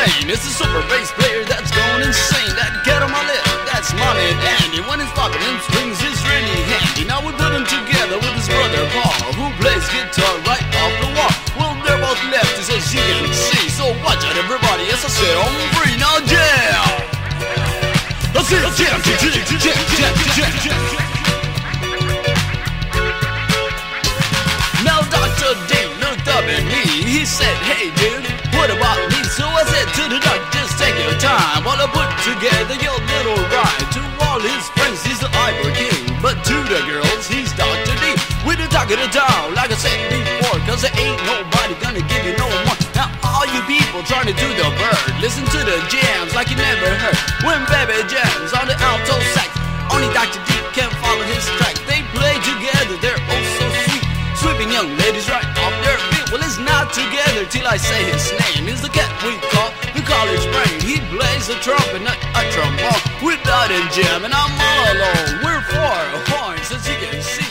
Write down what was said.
brain. It's a super bass player that's going insane. That cat on my left, that's Money and Andy. When he's popping them strings, it's really handy. Now we put him together with his brother Paul, who plays guitar right off the wall. Well, they're both lefties as you can see, so watch out everybody as I set on free. Now jam! Let's see, jam, jam, jam, jam, jam, jam. Now Dr. D looked up at me. He said, hey dude, what about me? So I said to the doctor, just take your time while I put together your little rhyme. To all his friends, he's the Ivor King, but to the girls, he's Dr. D. We're the talk of the town, like I said before, cause there ain't nobody gonna give you no more. Now all you people trying to do the bird, listen to the jams like you never heard. When baby jams on the alto sax, only Dr. D can follow his track. They play together, they're oh so sweet, sweeping young ladies right off their feet. Well, it's not together till I say his name. He's the cat we call the college brain. He plays a trumpet, not a trombone. We're Dot and Jam, and I'm all alone. We're four horns, as you can see.